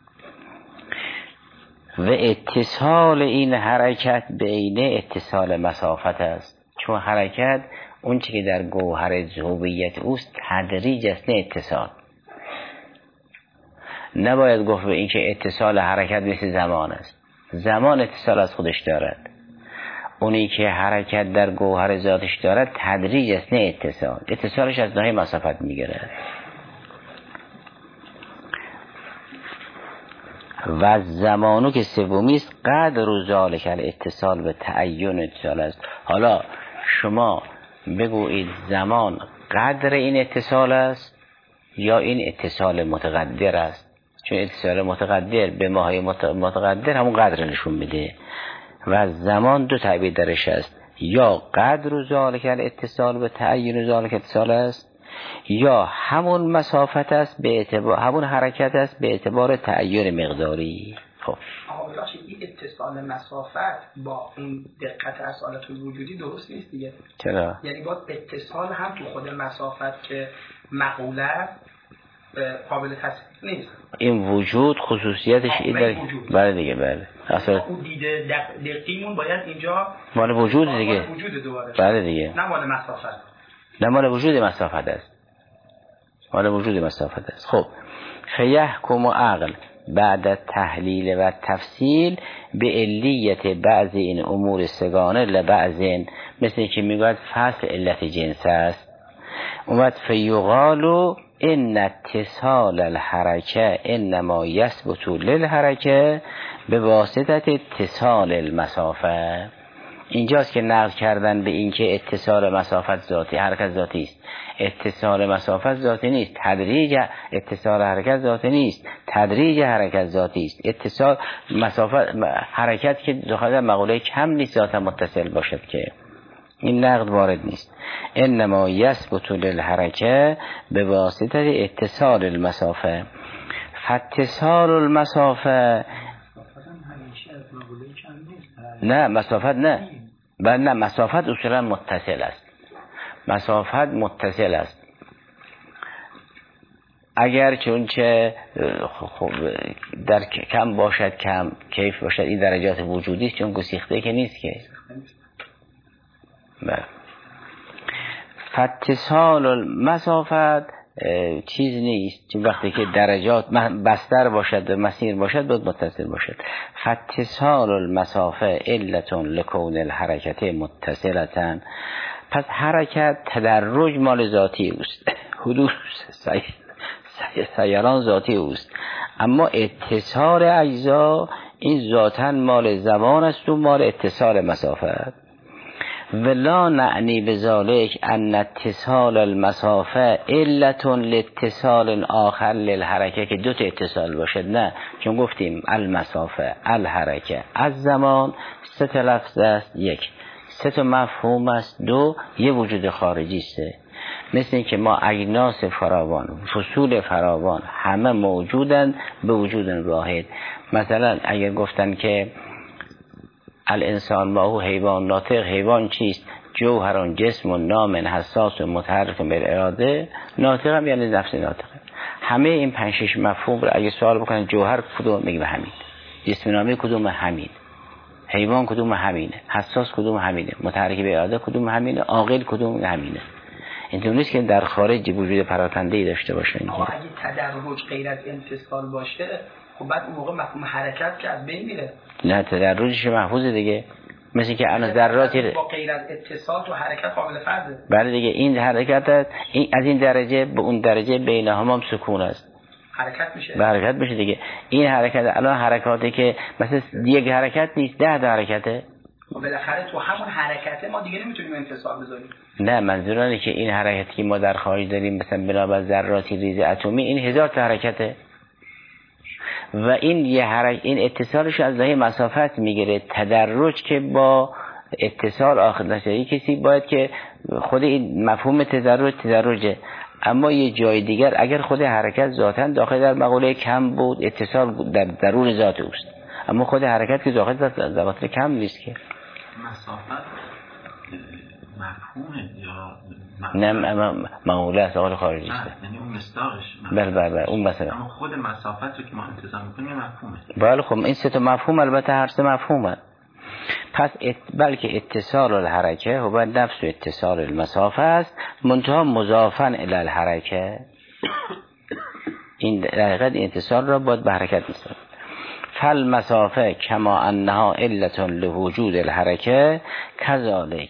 و اتصال این حرکت بین اتصال مسافت است، چون حرکت اون چی که در گوهر ذوبیت اوست تدریج است، نه اتصال. نباید گفت به این که اتصال حرکت مثل زمان است، زمان اتصال از خودش دارد، اونی که حرکت در گوهر ذاتش دارد تدریج است، نه اتصال. اتصالش از ناحیه مسافت میگیرد. و زمانو که سومی است قدر و ذالک الاتصال به تعین اتصال است. حالا شما بگویید زمان قدر این اتصال است یا این اتصال متقدر است، چون اتصال متقدر به ماهی متقدر همون قدر نشون میده و زمان دو تعبیر درش است، یا قدر و ذالک الاتصال به تعین ذالک اتصال است، یا همون مسافت است به اعتبار همون حرکت است به اعتبار تعین مقداری. خب آقا این اتصال مسافت با اون دقت اصالت وجودی درست نیست دیگه. چرا؟ یعنی با اتصال هم تو خود مسافت که مقوله قابل تصدیق نیست. این وجود خصوصیتش این داره. بله دیگه بله. اصلا اون دیده دقیقیمون باید اینجا مال وجود دیگه. مال وجود دوباره. بله دیگه. نه مال مسافت. نه مال وجود مسافت است. مال وجود مسافت است. خب فیحکم عقل بعد تحلیل و تفصیل به علیت بعض این امور سگانه لبعض، مثل که میگوید فصل علت جنس است. اومد فیقالو ان اتصال الحرکه انما یثبت للحرکه به واسطه اتصال المسافه. اینجاست که نقل کردن به این که اتصال مسافت ذاتی، حرکت ذاتی است. اتصال مسافت ذاتی نیست، تدریج اتصال حرکت ذاتی نیست، تدریج حرکت ذاتی است. اتصال مسافت حرکت که داخل مقوله کم نیست ذات متصل باشد که این نقد وارد نیست. انما یثبت للحرکه به واسطه اتصال المسافه. فاتصال المسافه نه مسافت نه بل نه مسافت اصولا متصل است. مسافت متصل است اگر چونچه خب در کم باشد کم، کیف باشد، این درجات وجودی است، چون گسیخته که نیست که. بله. فاتصال المسافت چیز نیست، چون وقتی که درجات بستر باشد و مسیر باشد باید متصل باشد. فاتصال المسافه علت لکون الحرکت متصلتن. پس حرکت تدرج مال ذاتی اوست، حدوث سیران ذاتی اوست، اما اتصال اجزا این ذاتن مال زمان است و مال اتصال مسافت. ولا نعنی بذالک ان اتصال المسافه علت لاتصال آخر للحرکه، که دو تا اتصال باشد. نه، چون گفتیم المسافه الحرکه از زمان سه تا لفظ است، یک سه تا مفهوم است، دو یه وجود خارجی است. مثل این که ما اجناس فراوان، فصول فراوان همه موجودن به وجود واحد. مثلا اگر گفتن که الانسان ما هو حیوان ناطق، حیوان چیست؟ جوهران جسم و نام حساس و متحرک بالاراده. ناطق هم یعنی نفس ناطق. همه این پنج شش مفهوم رو اگه سوال بکنن جوهر کدوم، میگه همین. جسم نامی کدوم، همین. حیوان کدوم، همینه. حساس کدوم، همینه. متحرک بالاراده کدوم، همینه. عاقل کدوم، همینه. اینطور نیست که در خارج وجود پراکنده‌ای داشته باشه. اما اگه تدرج غیر از انفصال باشه، خب بعد اون موقع مفهوم حرکت که از بین میره. نه، تدرجش محفوظه دیگه. مثل که الان ذراتی با غیر از اتصال تو حرکت قابل فرضه. بله دیگه، این حرکت این از این درجه به اون درجه بین هم سکون است، حرکت میشه. به حرکت میشه دیگه. این حرکت الان حرکاتی که مثلا یک حرکت نیست، ده تا حرکته. خب بالاخره تو همون حرکته ما دیگه نمیتونیم انفصال بذاریم. نه، منظور اینه که این حرکتی که ما در خارج داریم مثلا بنابر ذراتی ریز اتمی، این هزار تا حرکته و این یه حرکت، این اتصالش از ناحیه مسافت میگیره. تدرج که با اتصال آخر نشه، کسی باید که خود این مفهوم تدرج تدرجه، اما یه جای دیگر اگر خود حرکت ذاتاً داخل در مقوله کم بود، اتصال در درون ذات اوست، اما خود حرکت که داخل در ذات کم نیست که. مسافت مفهومه یا نه مقوله است، آقای خارجی است، یعنی اون مصداقش. بله بله اون مثلا اما خود مسافت رو که ما انتظار میکنیم مفهومه. بله خب این سه تا مفهوم البته هر سه مفهومه. پس ات... بلکه اتصال الحرکه هو نفس اتصال المسافه است، منتها مضافا الی الحرکه. این در حقیقت اتصال را باید به حرکت می‌سازد. فالمسافه کما انها علت لوجود الحرکه کذالک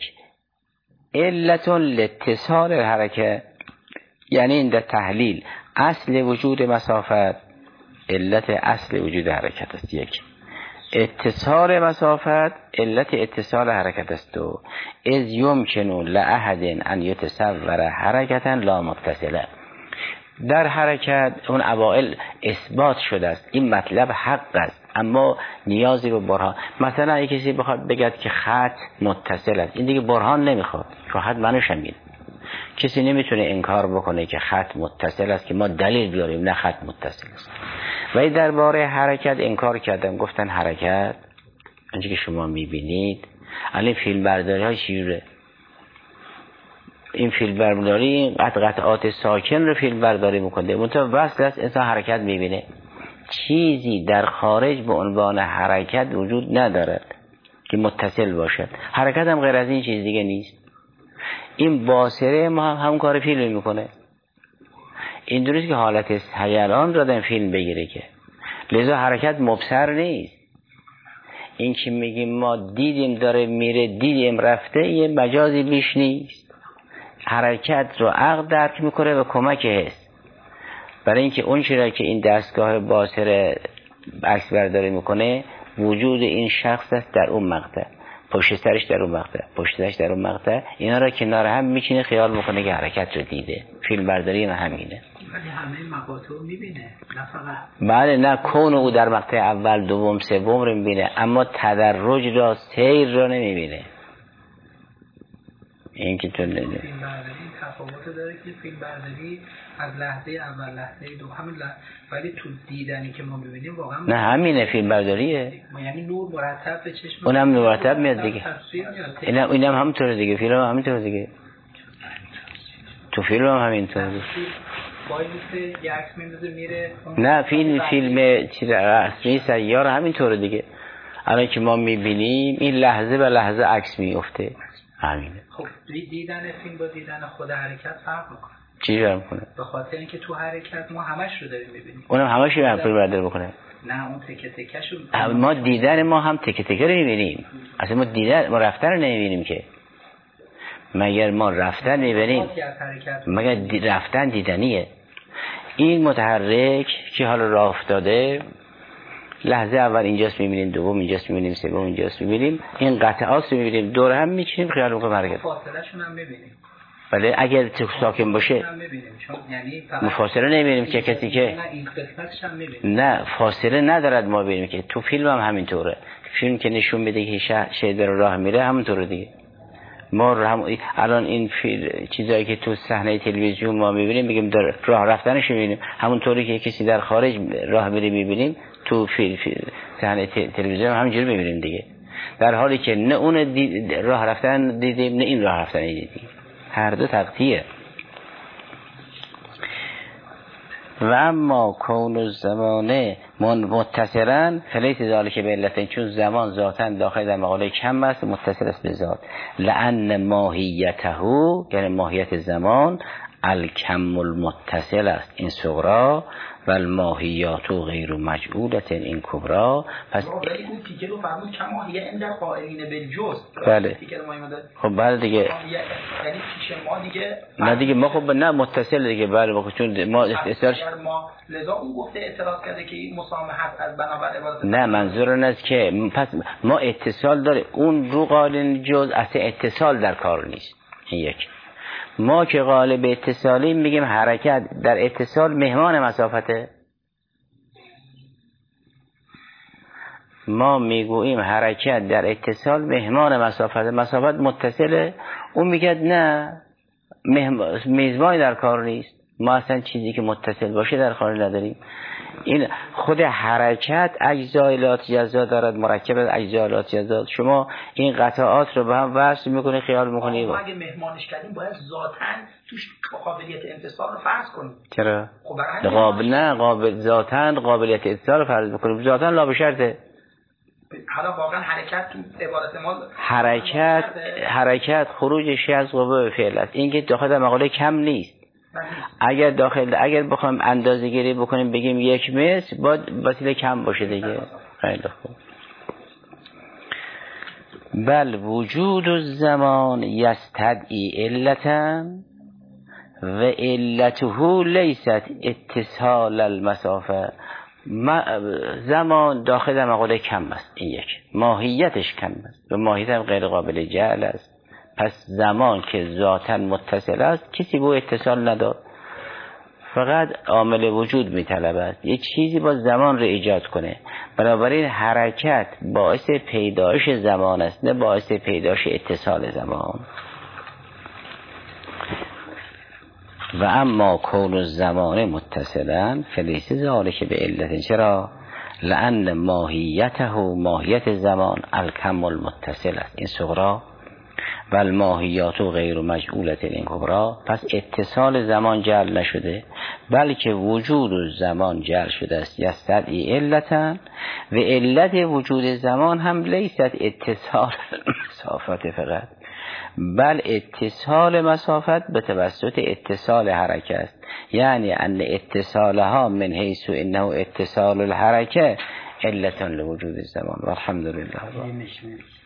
علت لاتصال الحرکه، یعنی این در تحلیل اصل وجود مسافت علت اصل وجود حرکت است. یک اتصال مسافت علت اتصال حرکت است. دو از یمکنو لأحد ان یتصور حرکتا لا متصله. در حرکت اون اوائل اثبات شده است، این مطلب حق است، اما نیازی به برهان. مثلا اگه کسی بخواد بگد که خط متصل است، این دیگه برهان نمیخواد، راحت منوش همین. کسی نمیتونه انکار بکنه که خط متصل است که ما دلیل بیاریم نه خط متصل است. ولی درباره حرکت انکار کردن، گفتن حرکت اونجا که شما میبینید الان فیلم برداری های شیوره، این فیلم برداری قطعات ساکن رو فیلم برداری میکنه، منتها وصل است انسان حرکت میبینه. چیزی در خارج به عنوان حرکت وجود ندارد که متصل باشد. حرکت هم غیر از این چیز دیگه نیست. این باصره ما هم همون کار فیلم میکنه. این درست که حالت هیجان را در فیلم بگیره که لذا حرکت مبصر نیست. این که میگیم ما دیدیم داره میره دیدیم رفته یه مجازی بیش نیست. حرکت رو عقل درک میکنه و کمک حس. برای اینکه اون چیزی که این دستگاه باصره عکس برداری میکنه وجود این شخص است در اون مقطع، پشت سرش در اون مقطع، پشت سرش در اون مقطع، اینا را کنار هم میچینه خیال میکنه که حرکت رو دیده. فیلم برداری اینا همینه. ولی همه مقاطع رو میبینه، نه فقط. بله، نه کون او در مقطع اول دوم سوم رو میبینه اما تدرج را سیر را نمیبینه. این که تو نده فیلم برداری تفاوت داره که فیلم برداری از لحظه اول لحظه دو همین لحظه، ولی تو دیدنی که ما میبینیم واقعا نه همینه فیلم برداریه. یعنی نور مرتب به چشم اونم مرتب میاد دیگه. اینم اینم همینطوره دیگه. فیلم هم همینطوره دیگه. تو فیلم هم همینطوره دیگه. وایس یک عکس میندازه میره. نه فیلم فیلم چیز رسمی سیار همینطوره دیگه. الان که ما میبینیم این لحظه به لحظه عکس میفته. همینه. خب دیدن فیلم با دیدن خود حرکت فرق میکنه. چی فرق میکنه؟ به خاطر اینکه تو حرکت ما همش رو داریم میبینیم. اونم همش رو فیلم برداری بکنه. نه اون تکه تکه‌شو ما دیدن ما هم تکه تکه رو میبینیم. اصلا ما دیدن ما رفتن رو نمیبینیم که. مگر ما رفتن میبینیم. مگر دی رفتن دیدنیه. این متحرک که حالا راه افتاده لحظه اول اینجاست میبینیم، دوم اینجاست میبینیم، سوم اینجاست میبینیم، این قطعات رو میبینیم، دور هم میچینیم خیال میکنیم حرکت. فاصله شون هم میبینیم. بله اگر تو ساکن باشه یعنی فاصله نمیبینیم که کسی که نه فاصله ندارد ما ببینیم که تو فیلم هم همینطوره. فیلم که نشون میده که شهر در راه میره همونطوره دیگه. ما هم الان این فیلم چیزایی که تو صحنه تلویزیون ما میبینیم میگیم در راه رفتنش میبینیم، همونطوری که کسی در خارج راه میره میبینیم تو فیلم صحنه تلویزیون همینجوری میبینیم دیگه. در حالی که نه اون دید راه رفتن دیدیم نه این راه رفتن دیدیم، هر دو تقطیه. و اما کون الزمانه متصلا فلیس ذالک به علتین، چون زمان ذاتاً داخل در مقاله کم است متصل است به ذات. لأن ماهیته یعنی ماهیت زمان الکم المتصل است این صغرا و الماهیات غیر مجعولت این کبرا. پس اون تیکه رو فرمود کم ماهیه این در قائلین بالجزء. بله خب بله دیگه یعنی پیش ما دیگه نه دیگه ما خب نه متصل دیگه. بله بخود چون ما اصلاش ما لذا اون گفته اعتراض کرده که این مسامحت از بنابر عبادت. نه منظور اون است که پس ما اتصال داره اون رو قائلین جزء اصلا اتصال در کار نیست. این یک. ما که غالب اتصالی میگیم حرکت در اتصال مهمان مسافته. ما میگوییم حرکت در اتصال مهمان مسافته، مسافت متصله. اون میگه نه میزبانی در کار نیست، ما اصلا چیزی که متصل باشه در کار نداریم. این خود حرکت اجزای لاتجزا دارد، مرکب از اجزای لاتجزا. شما این قطعات رو به هم وصل میکنی خیال میکنی ما اگه مهمانش کردیم باید ذاتاً توش قابلیت اتصال رو فرض کنیم. چرا؟ خب قابل نه قابل ذاتاً قابلیت اتصال رو فرض بکنیم، ذاتاً لا به شرطه. حالا واقعا حرکت تو عبارت ما حرکت حرکت خروجش از قوه فعل است. این که داخل در مقاله کم نیست. اگر داخل اگر بخوایم اندازه گیری بکنیم بگیم یک متر باید وسیله کم باشه دیگه. خیلی خوب. بل وجود الزمان یستدعی علتا و علته لیست اتصال المسافه. زمان داخل در مقاله کم است. این یک ماهیتش کم است و ماهیت هم غیر قابل جعل است. پس زمان که ذاتاً متصل است کسی با اتصال نداد، فقط عامل وجود میطلبد یک چیزی با زمان رو ایجاد کنه. بنابراین حرکت باعث پیدایش زمان است نه باعث پیدایش اتصال زمان. و اما کون الزمان متصلا فلیس ذالک به علت. چرا؟ لأن ماهیته ماهیت زمان الکم المتصل است این صغرا و الماهیات غیر مجعولت این کبرا. پس اتصال زمان جعل نشده بلکه وجود زمان جعل شده است. یستدعی علتا و علت وجود زمان هم لیست اتصال مسافت فقط بل اتصال مسافت به توسط اتصال حرکه است، یعنی ان اتصالها من حیث انه اتصال الحرکه علت لوجود الزمان. والحمد لله.